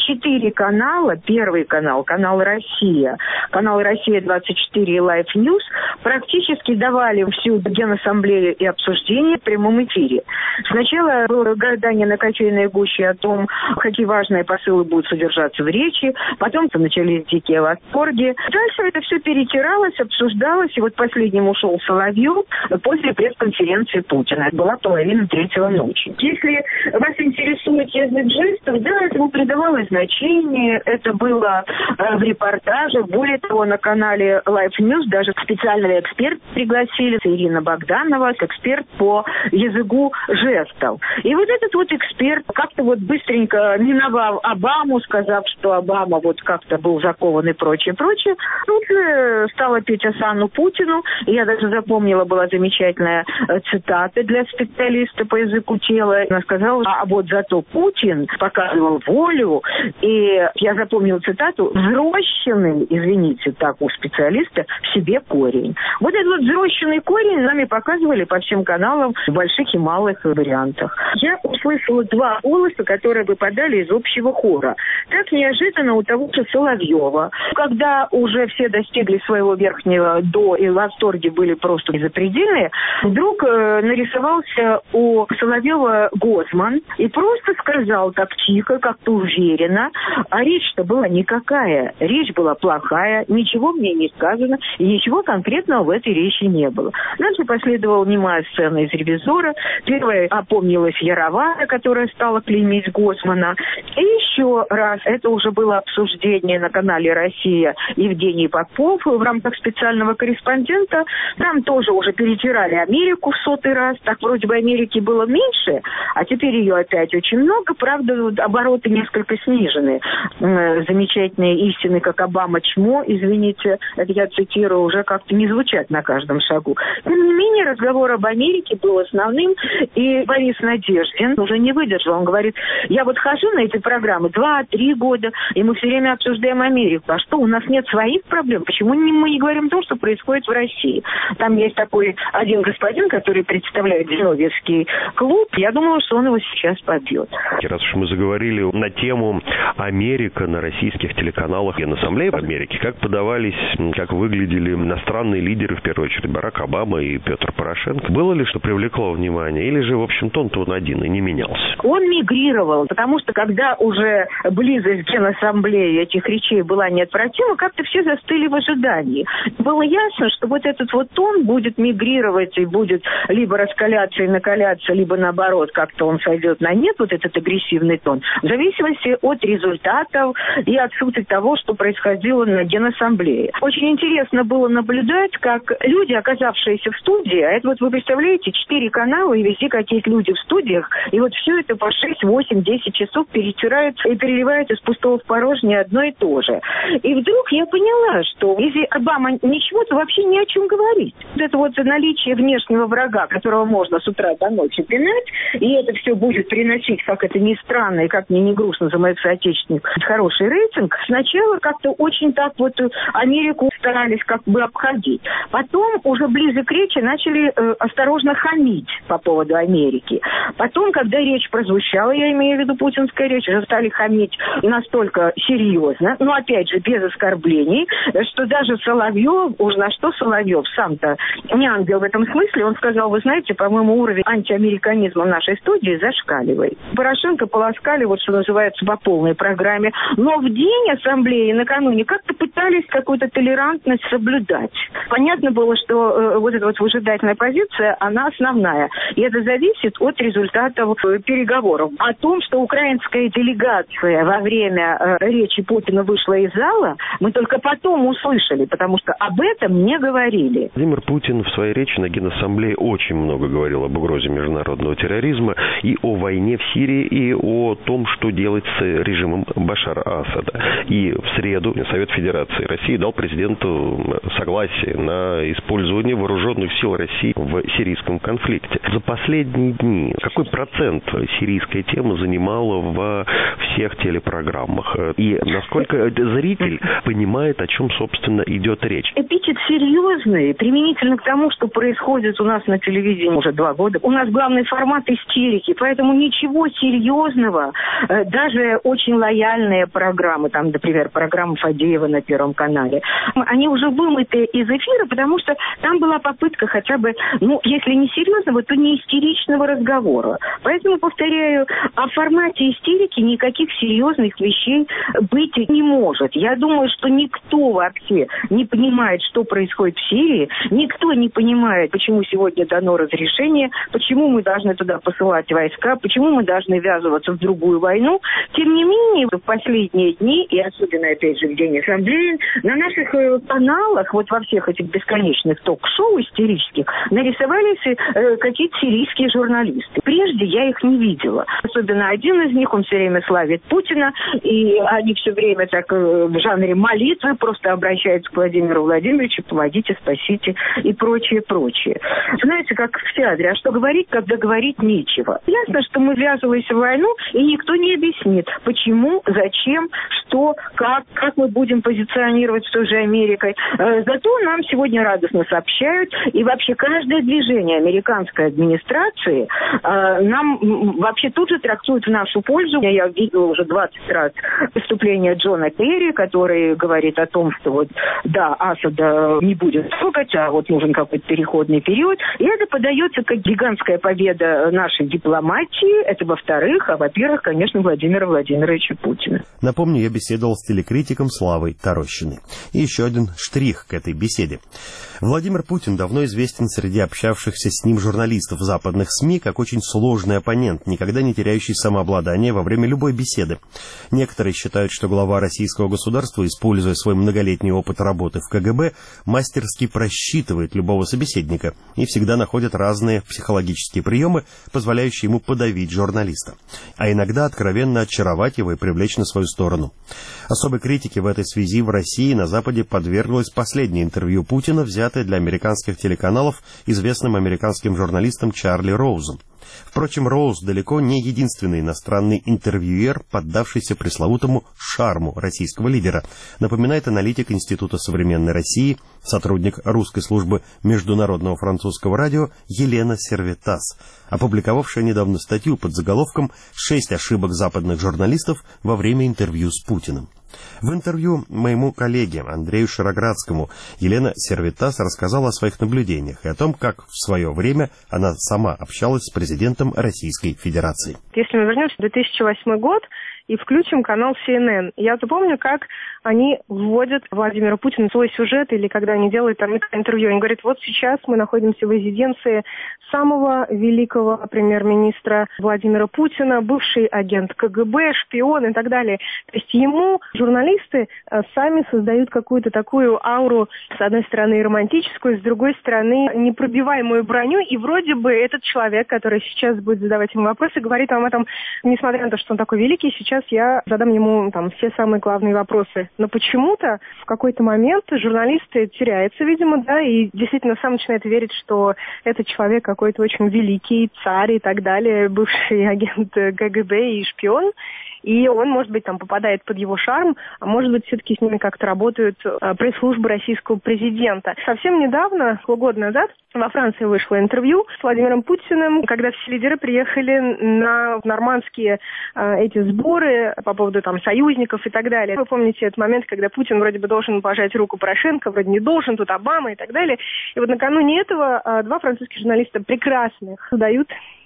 4 канала, первый канал, канал «Россия», канал «Россия-24» и Life News практически давали всю Генассамблею и обсуждение в прямом эфире. Сначала было гадание на кофейной гуще о том, какие важные посылы будут содержаться в речи, потом начались дикие восторги. Дальше это все перетиралось, обсуждалось, и вот последним ушел Соловьев после пресс-конференции Путина. Это была половина третьего ночи. Если вас интересует язык жестов, да, этому придавалось значение, это было в репортаже. Более того, на канале Life News даже специального эксперта пригласили, Ирина Богданова, эксперт по языку жестов. И вот этот вот эксперт, как-то вот быстренько миновав Обаму, сказав, что Обама вот как-то был закован и прочее, тут стала петь осанну Путину. И я даже запомнила, была замечательная цитата для специалиста по языку тела. Она сказала, а вот зато Путин показывал волю. И я запомнила цитату: взрощенный, извините, так у специалиста, в себе корень. Вот этот вот взрощенный корень нами показывали по всем каналам в больших и малых вариантах. Я услышала два голоса, которые выпадали из общего хора. Так неожиданно у того же Соловьева, когда уже все достигли своего верхнего до и в восторге были просто запредельные, вдруг нарисовался у Соловьева Гозман и просто сказал так тихо, как-то уверенно, а речь-то была никакая, речь была плохая, ничего мне не сказано, и ничего конкретного в этой речи не было. Дальше последовала немая сцена из «Ревизора». Первая опомнилась Яровая, которая стала клеймить Гозмана. И еще раз, это уже было обсуждение на канале «Россия», Евгений Попов в рамках специального корреспондента. Там тоже уже перетирали Америку в 100-й раз. Так вроде бы Америки было меньше, а теперь ее опять очень много. Правда, обороты несколько снижены. Замечательные истины, как Обама чмо, извините, это я цитирую, уже как-то не звучат на каждом шагу. Тем не менее, разговор об Америке был основным, и Борис Надеждин уже не выдержал. Он говорит, я вот хожу на эти программы 2-3 года, и мы все время обсуждаем Америку. А что, у нас нет своих проблем? Почему мы не говорим о том, что происходит в России? Там есть такой один господин, который представляет Зиновьевский клуб. Я думала, что он его сейчас побьет. Раз уж мы заговорили на тему Америка на российских телеканалах и на Ассамблее в Америке, как подавались, как выглядели иностранные лидеры, в первую очередь Барак Обама и Петр Порошенко? Было ли что привлекло внимание? Или же, в общем-то, он один и не менялся? Он мигрировал, потому что когда уже близость Генассамблеи этих речей была неотвратима, как-то все застыли в ожидании. Было ясно, что вот этот вот тон будет мигрировать и будет либо раскаляться и накаляться, либо наоборот, как-то он сойдет на нет, вот этот агрессивный тон, в зависимости от результатов и от сути того, что происходило на Генассамблее. Очень интересно было наблюдать, как люди, оказавшиеся в студии, а это вот вы представляете, 4 канала и везде какие-то люди в студиях, и вот все это по 6, 8, 10 часов перетирается и переливается из пустого в порожнее одно и то же. И вдруг я поняла, что если Обама ничего, то вообще ни о чем говорить. Вот это вот наличие внешнего врага, которого можно с утра до ночи пинать, и это все будет приносить, как это ни странно и как мне не грустно за моих соотечественников, хороший рейтинг. Сначала как-то очень так вот Америку старались как бы обходить. Потом уже ближе к речи начали осторожно хамить по поводу Америки. Потом, когда речь прозвучала, я имею в виду путинская речь, уже стали хамить настолько серьезно, но опять же без оскорблений, что даже Соловьев, уж на что Соловьев, сам-то не ангел в этом смысле, он сказал, вы знаете, по-моему, уровень антиамериканизма в нашей студии зашкаливает. Порошенко полоскали, вот что называется, по полной программе, но в день ассамблеи накануне как-то пытались какую-то толерантность соблюдать. Понятно было, что вот эта вот выжидательная позиция, она основная. И это зависит от результатов переговоров. О том, что украинская делегация во время речи Путина вышла из зала, мы только потом услышали, потому что об этом не говорили. Владимир Путин в своей речи на Генассамблее очень много говорил об угрозе международного терроризма и о войне в Сирии, и о том, что делать с режимом Башара Асада. И в среду Совет Федерации России дал президенту согласие на использование вооруженных сил России в сирийском конфликте. За последние дни какой процент сирийская тема занимала во всех телепрограммах? И насколько зритель понимает, о чем, собственно, идет речь? Эпитет серьезный, применительно к тому, что происходит у нас на телевидении уже 2 года. У нас главный формат истерики, поэтому ничего серьезного, даже очень лояльные программы, там, например, программа Фадеева на Первом канале, они уже вымыты из эфира, потому что там была попытка хотя бы, если не серьезного, то не истеричного разговора. Поэтому, повторяю, о формате истерики никаких серьезных вещей быть не может. Я думаю, что никто вообще не понимает, что происходит в Сирии, никто не понимает, почему сегодня дано разрешение, почему мы должны туда посылать войска, почему мы должны ввязываться в другую войну. Тем не менее, в последние дни, и особенно, опять же, в день Ассамблеи, на наших каналах, вот во всех этих бесконечных ток-шоу истерических, нарисовались какие-то сирийские журналисты. Прежде я их не видела. Особенно один из них, он все время славит Путина, и они все время так в жанре молитвы просто обращаются к Владимиру Владимировичу: помогите, спасите и прочее, прочее. Знаете, как в театре, а что говорить, когда говорить нечего? Ясно, что мы ввязываемся в войну, и никто не объяснит, почему, зачем, что, как мы будем позиционировать с той же Америкой. Зато нам сегодня радостно сообщают, и вообще каждое движение американской администрации нам вообще тут же трактует в нашу пользу. Я видела уже 20 раз выступление Джона Керри, который говорит о том, что вот, да, Асада не будет трогать, а вот нужен какой-то переходный период. И это подается как гигантская победа нашей дипломатии. Это во-вторых, а во-первых, конечно, Владимира Владимировича Путина. Напомню, я беседовал с телекритиком Славой Тарощиной. И еще один штрих к этой беседе. Владимир Путин давно известен среди общавшихся с ним журналистов западных СМИ как очень сложный оппонент, никогда не теряющий самообладание во время любой беседы. Некоторые считают, что глава российского государства, используя свой многолетний опыт работы в КГБ, мастерски просчитывает любого собеседника и всегда находит разные психологические приемы, позволяющие ему подавить журналиста, а иногда откровенно очаровать его и привлечь на свою сторону. Особой критике в этой связи в России и на Западе подверглось последнее интервью Путина, взятое для американских телеканалов известным американским журналистом Чарли Роузом. Впрочем, Роуз далеко не единственный иностранный интервьюер, поддавшийся пресловутому шарму российского лидера, напоминает аналитик Института современной России, сотрудник русской службы Международного французского радио Елена Сервитас, опубликовавшая недавно статью под заголовком «6 ошибок западных журналистов во время интервью с Путиным». В интервью моему коллеге Андрею Широградскому Елена Сервитас рассказала о своих наблюдениях и о том, как в свое время она сама общалась с президентом Российской Федерации. Если мы вернемся в 2008 год и включим канал CNN, я помню, как они вводят Владимира Путина в свой сюжет, или когда они делают там интервью, они говорят: вот сейчас мы находимся в резиденции самого великого премьер-министра Владимира Путина, бывший агент КГБ, шпион и так далее. То есть ему журналисты сами создают какую-то такую ауру, с одной стороны романтическую, с другой стороны непробиваемую броню, и вроде бы этот человек, который сейчас будет задавать ему вопросы, говорит вам о том, несмотря на то, что он такой великий, сейчас я задам ему там все самые главные вопросы. Но почему-то в какой-то момент журналисты теряются, видимо, да, и действительно сам начинает верить, что этот человек какой-то очень великий царь и так далее, бывший агент КГБ и шпион. И он, может быть, там попадает под его шарм, а может быть, все-таки с ними как-то работают пресс-службы российского президента. Совсем недавно, полгода назад, во Франции вышло интервью с Владимиром Путиным, когда все лидеры приехали на нормандские эти сборы по поводу там союзников и так далее. Вы помните этот момент, когда Путин вроде бы должен пожать руку Порошенко, вроде не должен, тут Обама и так далее. И вот накануне этого 2 французских журналиста прекрасных задают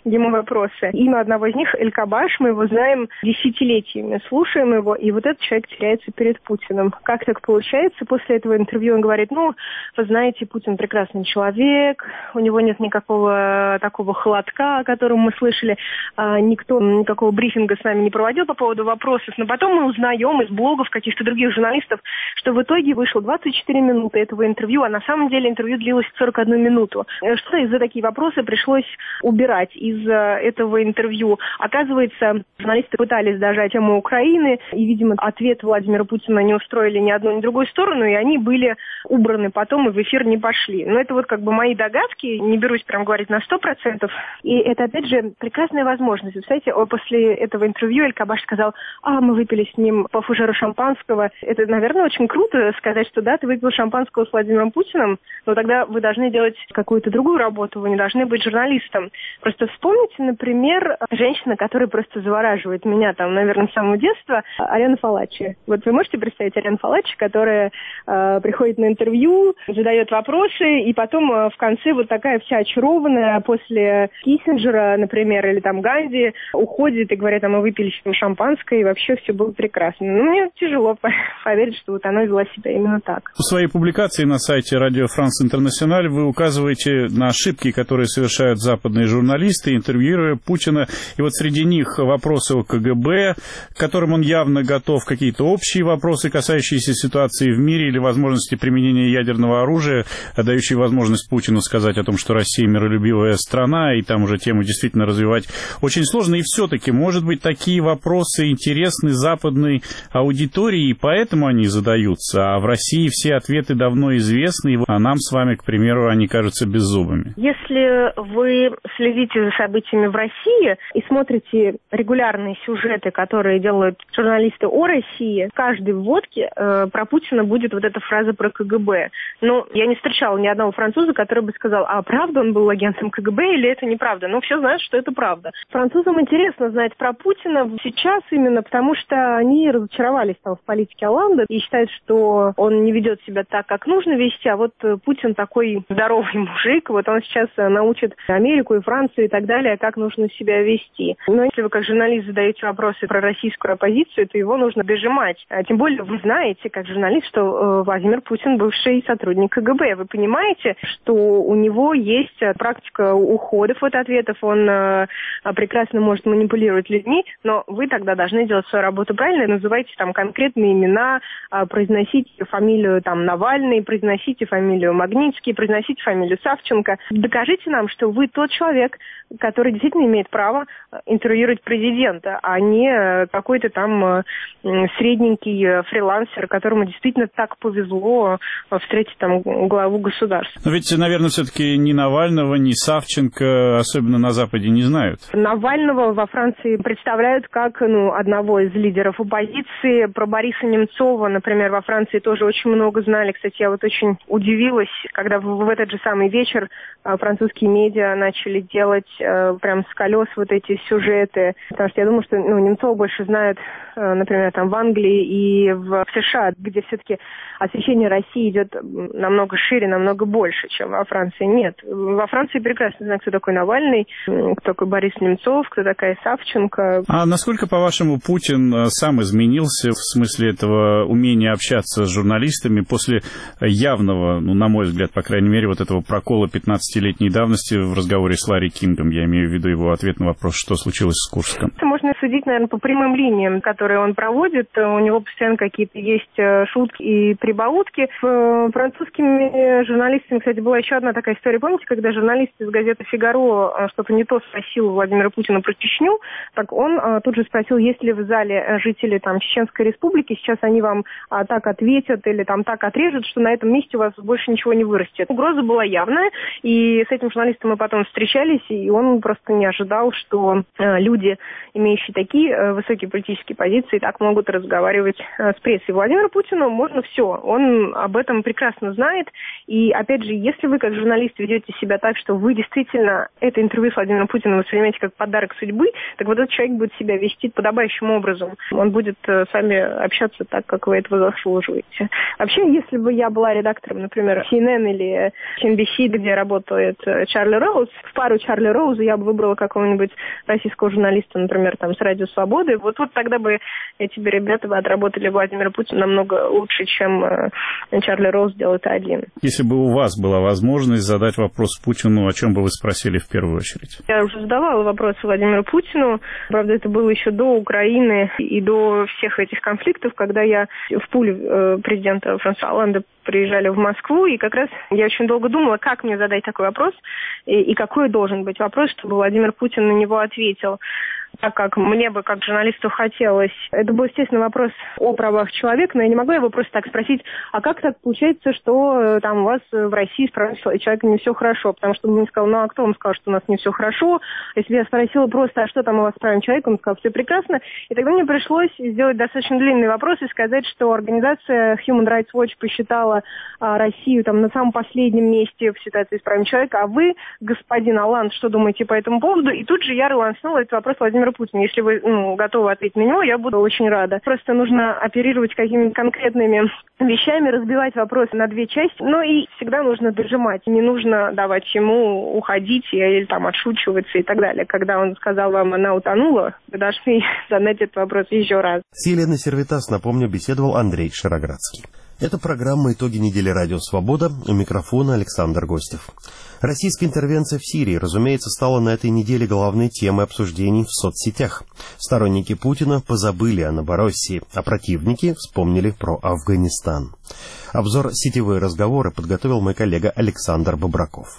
ему вопросы. Имя одного из них Эль-Кабаш, мы его знаем десятилетиями, слушаем его, и вот этот человек теряется перед Путиным. Как так получается? После этого интервью он говорит, вы знаете, Путин прекрасный человек, у него нет никакого такого холодка, о котором мы слышали, никто никакого брифинга с нами не проводил по поводу вопросов, но потом мы узнаем из блогов каких-то других журналистов, что в итоге вышло 24 минуты этого интервью, а на самом деле интервью длилось 41 минуту. Что из-за такие вопросы пришлось убирать из этого интервью? Оказывается, журналисты пытались дожать тему Украины, и, видимо, ответ Владимира Путина не устроили ни одну, ни другую сторону, и они были убраны потом и в эфир не пошли. Но это вот как бы мои догадки, не берусь прям говорить на 100%. И это, опять же, прекрасная возможность. Представляете, после этого интервью Эль-Кабаш сказал, мы выпили с ним по фужеру шампанского. Это, наверное, очень круто сказать, что да, ты выпил шампанского с Владимиром Путиным, но тогда вы должны делать какую-то другую работу, вы не должны быть журналистом. Просто вспомните, например, женщина, которая просто завораживает меня, наверное, с самого детства, Ариана Фалачи. Вот вы можете представить Ариану Фалачи, которая приходит на интервью, задает вопросы, и потом в конце вот такая вся очарованная после Киссинджера, например, или Ганди, уходит и говорит, мы выпили с ним шампанское, и вообще все было прекрасно. Мне тяжело поверить, что вот она вела себя именно так. В своей публикации на сайте Radio France International вы указываете на ошибки, которые совершают западные журналисты, интервьюируя Путина. И вот среди них вопросы о КГБ, к которым он явно готов, какие-то общие вопросы, касающиеся ситуации в мире или возможности применения ядерного оружия, дающие возможность Путину сказать о том, что Россия миролюбивая страна, и там уже тему действительно развивать очень сложно. И все-таки, может быть, такие вопросы интересны западной аудитории, и поэтому они задаются, а в России все ответы давно известны, а нам с вами, к примеру, они кажутся беззубыми. Если вы следите за событиями в России и смотрите регулярные сюжеты, которые делают журналисты о России, в каждой вводке про Путина будет вот эта фраза про КГБ. Я не встречала ни одного француза, который бы сказал, правда он был агентом КГБ или это неправда? Все знают, что это правда. Французам интересно знать про Путина сейчас именно потому, что они разочаровались в политике Олланда и считают, что он не ведет себя так, как нужно вести, а вот Путин такой здоровый мужик, вот он сейчас научит Америку и Францию и так далее, как нужно себя вести. Но если вы как журналист задаете вопросы про российскую оппозицию, то его нужно дожимать. Тем более вы знаете, как журналист, что Владимир Путин бывший сотрудник КГБ. Вы понимаете, что у него есть практика уходов от ответов, он прекрасно может манипулировать людьми, но вы тогда должны делать свою работу правильно, называйте конкретные имена, произносите фамилию Навальный, произносите фамилию Магнитский, произносите фамилию Савченко. Докажите нам, что вы тот человек, который действительно имеет право интервьюировать президента, а не какой-то средненький фрилансер, которому действительно так повезло встретить главу государства. Но ведь, наверное, все-таки ни Навального, ни Савченко, особенно на Западе, не знают. Навального во Франции представляют как одного из лидеров оппозиции. Про Бориса Немцова, например, во Франции тоже очень много знали. Кстати, я очень удивилась, когда в этот же самый вечер французские медиа начали делать прям с колес вот эти сюжеты. Потому что я думаю, что Немцова больше знают, например, в Англии и в США, где все-таки освещение России идет намного шире, намного больше, чем во Франции. Нет. Во Франции прекрасно знают, кто такой Навальный, кто такой Борис Немцов, кто такая Савченко. А насколько, по-вашему, Путин сам изменился в смысле этого умения общаться с журналистами после явного, на мой взгляд, по крайней мере, вот этого прокола 15-летней давности в разговоре с Ларри Кингом? Я имею в виду его ответ на вопрос, что случилось с Курском. Это можно судить, наверное, по прямым линиям, которые он проводит. У него постоянно какие-то есть шутки и прибаутки. С французскими журналистами, кстати, была еще одна такая история. Помните, когда журналист из газеты «Фигаро» что-то не то спросил Владимира Путина про Чечню, так он тут же спросил, есть ли в зале жители Чеченской республики, сейчас они вам так ответят или так отрежут, что на этом месте у вас больше ничего не вырастет. Угроза была явная, и с этим журналистом мы потом встречались, и он просто не ожидал, что люди, имеющие такие высокие политические позиции, так могут разговаривать с прессой. Владимиру Путину можно все, он об этом прекрасно знает, и опять же, если вы как журналист ведете себя так, что вы действительно это интервью с Владимиром Путиным воспринимаете как подарок судьбы, так вот этот человек будет себя вести подобающим образом. Он будет с вами общаться так, как вы этого заслуживаете. Вообще, если бы я была редактором, например, CNN или CNBC, где работает Чарли Роуз, в пару Чарли Роуз паузу, я бы выбрала какого-нибудь российского журналиста, например, там, с «Радио Свободы». Вот тогда бы эти ребята бы отработали Владимира Путина намного лучше, чем Чарли Роуз делает один. Если бы у вас была возможность задать вопрос Путину, о чем бы вы спросили в первую очередь? Я уже задавала вопрос Владимиру Путину. Правда, это было еще до Украины и до всех этих конфликтов, когда я в пуле президента Франца Олланда приезжали в Москву, и как раз я очень долго думала, как мне задать такой вопрос, и какой должен быть вопрос, чтобы Владимир Путин на него ответил. Так как мне бы, как журналисту, хотелось. Это был, естественно, вопрос о правах человека, но я не могла его просто так спросить, а как так получается, что там у вас в России с правами человека не все хорошо? Потому что он мне сказал, а кто вам сказал, что у нас не все хорошо? Если я спросила просто, а что там у вас с правами человека, он сказал, все прекрасно. И тогда мне пришлось сделать достаточно длинный вопрос и сказать, что организация Human Rights Watch посчитала Россию там на самом последнем месте в ситуации с правами человека, а вы, господин Олланд, что думаете по этому поводу? И тут же я реланснула этот вопрос Владимира Путина. Если вы готовы ответить на него, я буду очень рада. Просто нужно оперировать какими-то конкретными вещами, разбивать вопросы на две части. Но и всегда нужно дожимать. Не нужно давать ему уходить или там отшучиваться и так далее. Когда он сказал вам, она утонула, вы должны задать этот вопрос еще раз. С Еленой Сервитас, напомню, беседовал Андрей Широградский. Это программа «Итоги недели Радио Свобода». У микрофона Александр Гостев. Российская интервенция в Сирии, разумеется, стала на этой неделе главной темой обсуждений в соцсетях. Сторонники Путина позабыли о Новороссии, а противники вспомнили про Афганистан. Обзор «Сетевые разговоры» подготовил мой коллега Александр Бобраков.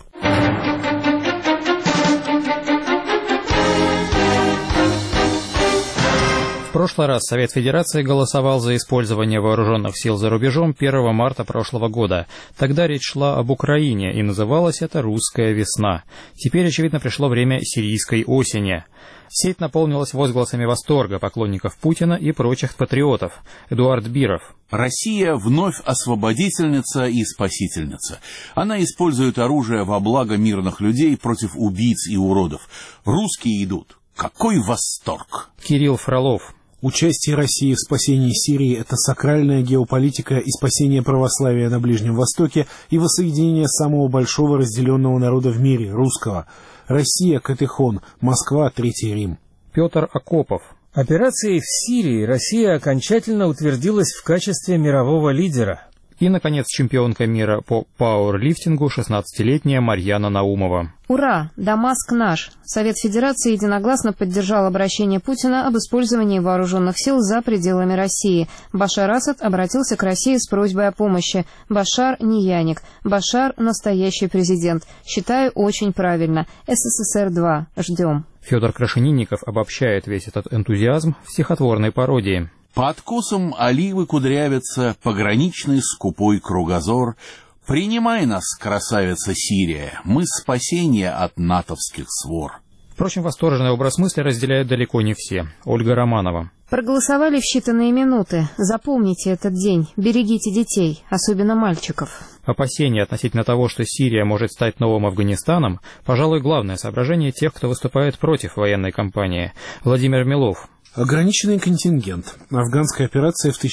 В прошлый раз Совет Федерации голосовал за использование вооруженных сил за рубежом 1 марта прошлого года. Тогда речь шла об Украине, и называлось это «Русская весна». Теперь, очевидно, пришло время сирийской осени. Сеть наполнилась возгласами восторга поклонников Путина и прочих патриотов. Эдуард Биров. Россия вновь освободительница и спасительница. Она использует оружие во благо мирных людей против убийц и уродов. Русские идут. Какой восторг! Кирилл Фролов. Участие России в спасении Сирии – это сакральная геополитика и спасение православия на Ближнем Востоке и воссоединение самого большого разделенного народа в мире – русского. Россия – Катехон, Москва – Третий Рим. Петр Акопов. Операцией в Сирии Россия окончательно утвердилась в качестве мирового лидера. И, наконец, чемпионка мира по пауэрлифтингу 16-летняя Марьяна Наумова. Ура! Дамаск наш! Совет Федерации единогласно поддержал обращение Путина об использовании вооруженных сил за пределами России. Башар Асад обратился к России с просьбой о помощи. Башар не яник. Башар – настоящий президент. Считаю, очень правильно. СССР-2. Ждем. Федор Крашенинников обобщает весь этот энтузиазм в стихотворной пародии. По откосам оливы кудрявятся, пограничный скупой кругозор. Принимай нас, красавица Сирия, мы спасение от натовских свор. Впрочем, восторженный образ мысли разделяют далеко не все. Ольга Романова. Проголосовали в считанные минуты. Запомните этот день. Берегите детей, особенно мальчиков. Опасения относительно того, что Сирия может стать новым Афганистаном, пожалуй, главное соображение тех, кто выступает против военной кампании. Владимир Милов. Ограниченный контингент. Афганская операция в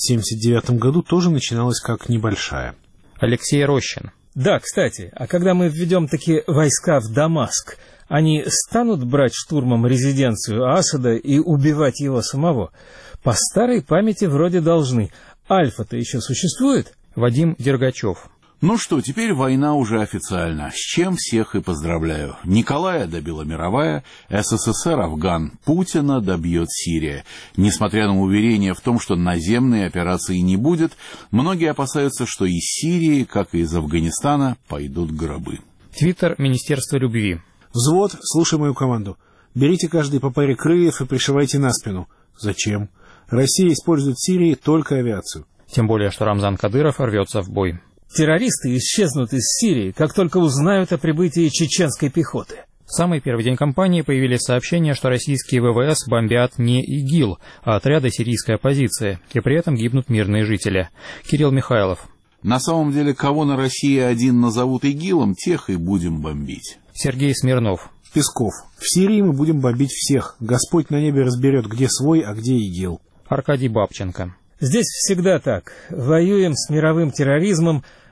1979 году тоже начиналась как небольшая. Алексей Рощин. Да, кстати, а когда мы введем такие войска в Дамаск, они станут брать штурмом резиденцию Асада и убивать его самого? По старой памяти вроде должны. Альфа-то еще существует? Вадим Дергачев. Ну что, теперь война уже официально, с чем всех и поздравляю. Николая добила мировая, СССР, Афган, Путина добьет Сирия. Несмотря на уверение в том, что наземной операции не будет, многие опасаются, что из Сирии, как и из Афганистана, пойдут гробы. Твиттер Министерства любви. Взвод, слушай мою команду. Берите каждый по паре крыльев и пришивайте на спину. Зачем? Россия использует в Сирии только авиацию. Тем более, что Рамзан Кадыров рвется в бой. Террористы исчезнут из Сирии, как только узнают о прибытии чеченской пехоты. В самый первый день кампании появились сообщения, что российские ВВС бомбят не ИГИЛ, а отряды сирийской оппозиции, и при этом гибнут мирные жители. Кирилл Михайлов. На самом деле, кого на России-1 назовут ИГИЛом, тех и будем бомбить. Сергей Смирнов. Песков. В Сирии мы будем бомбить всех. Господь на небе разберет, где свой, а где ИГИЛ. Аркадий Бабченко. Здесь всегда так. Воюем с мировым терроризмом,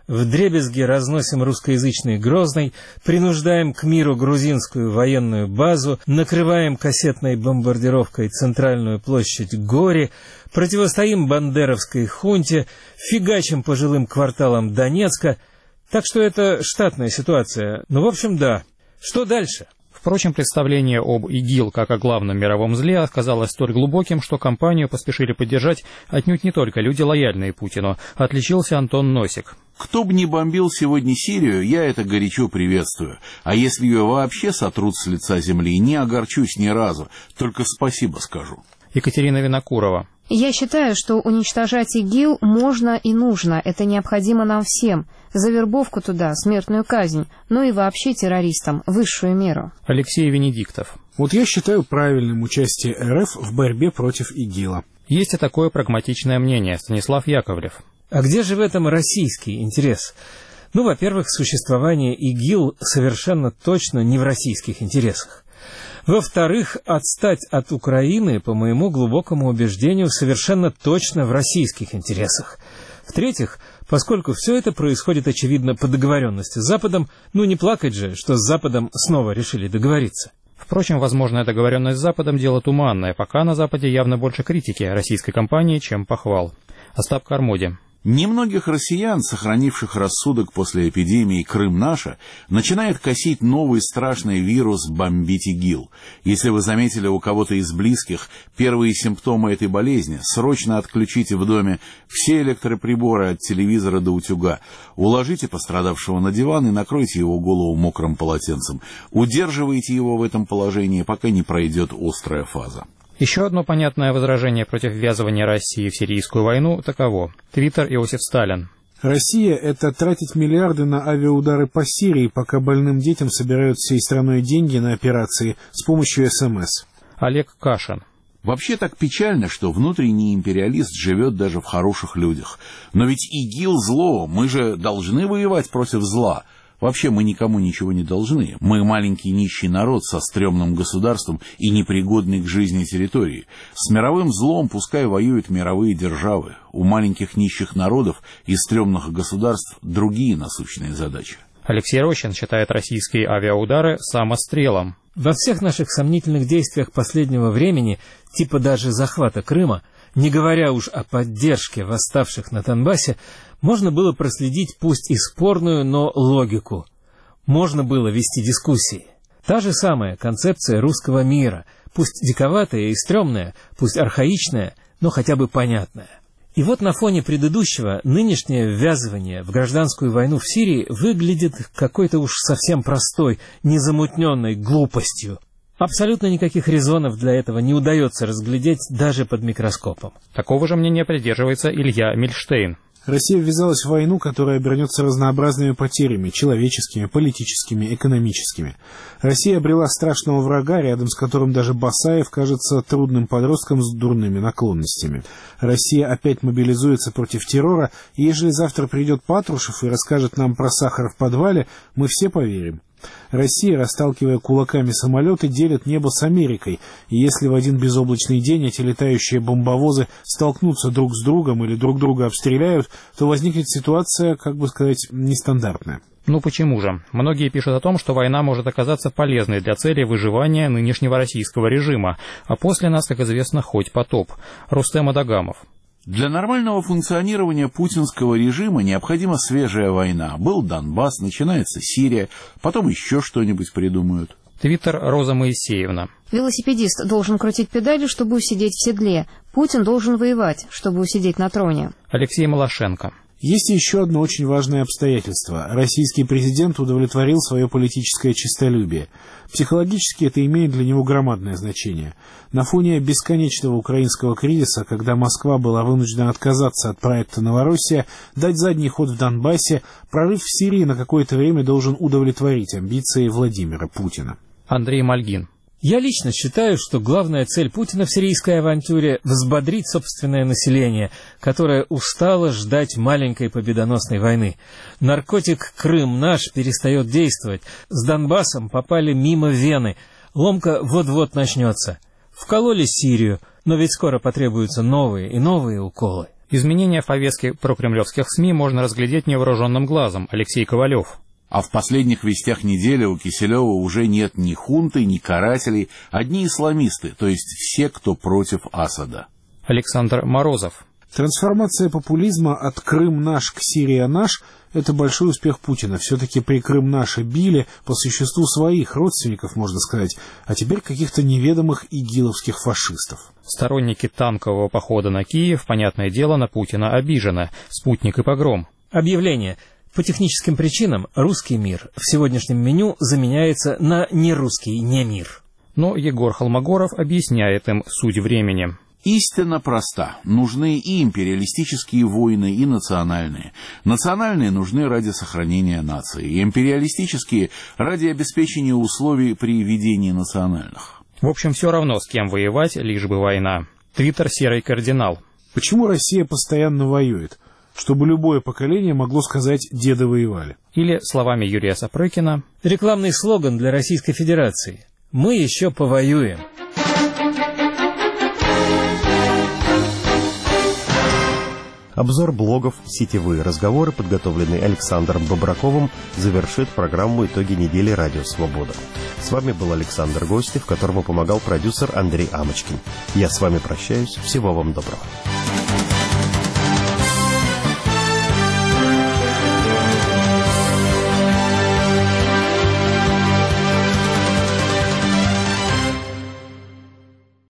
вдребезги разносим русскоязычный Грозный, принуждаем к миру грузинскую военную базу, накрываем кассетной бомбардировкой центральную площадь Гори, противостоим бандеровской хунте, фигачим по жилым кварталам Донецка. Так что это штатная ситуация. Ну, в общем, да. Что дальше? Впрочем, представление об ИГИЛ как о главном мировом зле оказалось столь глубоким, что кампанию поспешили поддержать отнюдь не только люди, лояльные Путину. Отличился Антон Носик. Кто бы ни бомбил сегодня Сирию, я это горячо приветствую. А если ее вообще сотрут с лица земли, не огорчусь ни разу, только спасибо скажу. Екатерина Винокурова. Я считаю, что уничтожать ИГИЛ можно и нужно. Это необходимо нам всем. За вербовку туда, смертную казнь, ну и вообще террористам высшую меру. Алексей Венедиктов. Вот я считаю правильным участие РФ в борьбе против ИГИЛа. Есть и такое прагматичное мнение. Станислав Яковлев. А где же в этом российский интерес? Ну, во-первых, существование ИГИЛ совершенно точно не в российских интересах. Во-вторых, отстать от Украины, по моему глубокому убеждению, совершенно точно в российских интересах. В-третьих, поскольку все это происходит, очевидно, по договоренности с Западом, ну не плакать же, что с Западом снова решили договориться. Впрочем, возможная договоренность с Западом – дело туманное. Пока на Западе явно больше критики российской компании, чем похвал. Остап Кармоди. Немногих россиян, сохранивших рассудок после эпидемии «Крым наша», начинает косить новый страшный вирус «бомбить ИГИЛ». Если вы заметили у кого-то из близких первые симптомы этой болезни, срочно отключите в доме все электроприборы от телевизора до утюга, уложите пострадавшего на диван и накройте его голову мокрым полотенцем. Удерживайте его в этом положении, пока не пройдет острая фаза. Еще одно понятное возражение против ввязывания России в сирийскую войну таково. Твиттер Иосиф Сталин. Россия — это тратить миллиарды на авиаудары по Сирии, пока больным детям собирают всей страной деньги на операции с помощью СМС. Олег Кашин. Вообще так печально, что внутренний империалист живет даже в хороших людях. Но ведь ИГИЛ зло, мы же должны воевать против зла. Вообще мы никому ничего не должны. Мы маленький нищий народ со стрёмным государством и непригодной к жизни территории. С мировым злом пускай воюют мировые державы. У маленьких нищих народов и стрёмных государств другие насущные задачи. Алексей Рощин считает российские авиаудары самострелом. Во всех наших сомнительных действиях последнего времени, типа даже захвата Крыма, не говоря уж о поддержке восставших на Донбассе, можно было проследить пусть и спорную, но логику. Можно было вести дискуссии. Та же самая концепция русского мира, пусть диковатая и стрёмная, пусть архаичная, но хотя бы понятная. И вот на фоне предыдущего нынешнее ввязывание в гражданскую войну в Сирии выглядит какой-то уж совсем простой, незамутненной глупостью. Абсолютно никаких резонов для этого не удается разглядеть даже под микроскопом. Такого же мнения придерживается Илья Мильштейн. Россия ввязалась в войну, которая обернется разнообразными потерями – человеческими, политическими, экономическими. Россия обрела страшного врага, рядом с которым даже Басаев кажется трудным подростком с дурными наклонностями. Россия опять мобилизуется против террора, и ежели завтра придет Патрушев и расскажет нам про сахар в подвале, мы все поверим. Россия, расталкивая кулаками самолеты, делит небо с Америкой, и если в один безоблачный день эти летающие бомбовозы столкнутся друг с другом или друг друга обстреляют, то возникнет ситуация, как бы сказать, нестандартная. Ну почему же? Многие пишут о том, что война может оказаться полезной для цели выживания нынешнего российского режима, а после нас, как известно, хоть потоп. Рустем Адагамов. Для нормального функционирования путинского режима необходима свежая война. Был Донбасс, начинается Сирия, потом еще что-нибудь придумают. Твиттер Роза Моисеевна. Велосипедист должен крутить педали, чтобы усидеть в седле. Путин должен воевать, чтобы усидеть на троне. Алексей Малашенко. Есть еще одно очень важное обстоятельство. Российский президент удовлетворил свое политическое честолюбие. Психологически это имеет для него громадное значение. На фоне бесконечного украинского кризиса, когда Москва была вынуждена отказаться от проекта «Новороссия», дать задний ход в Донбассе, прорыв в Сирии на какое-то время должен удовлетворить амбиции Владимира Путина. Андрей Мальгин. Я лично считаю, что главная цель Путина в сирийской авантюре – взбодрить собственное население, которое устало ждать маленькой победоносной войны. Наркотик «Крым наш» перестает действовать. С Донбассом попали мимо Вены. Ломка вот-вот начнется. Вкололи Сирию, но ведь скоро потребуются новые и новые уколы. Изменения в повестке прокремлевских СМИ можно разглядеть невооруженным глазом. Алексей Ковалев. А в последних вестях недели у Киселева уже нет ни хунты, ни карателей, одни исламисты, то есть все, кто против Асада. Александр Морозов. Трансформация популизма от «Крым наш» к «Сирия наш» — это большой успех Путина. Все-таки при Крым наши били по существу своих родственников, можно сказать, а теперь каких-то неведомых игиловских фашистов. Сторонники танкового похода на Киев, понятное дело, на Путина обижены. Спутник и погром. Объявление. По техническим причинам русский мир в сегодняшнем меню заменяется на нерусский не мир. Но Егор Холмогоров объясняет им суть времени. Истина проста. Нужны и империалистические войны, и национальные. Национальные нужны ради сохранения нации, и империалистические ради обеспечения условий при ведении национальных. В общем, все равно, с кем воевать, лишь бы война. Твиттер «Серый кардинал». Почему Россия постоянно воюет? Чтобы любое поколение могло сказать «деды воевали». Или, словами Юрия Сапрыкина, рекламный слоган для Российской Федерации. «Мы еще повоюем». Обзор блогов «Сетевые разговоры», подготовленный Александром Бобраковым, завершит программу «Итоги недели. Радио Свобода». С вами был Александр Гостев, которому помогал продюсер Андрей Амочкин. Я с вами прощаюсь. Всего вам доброго.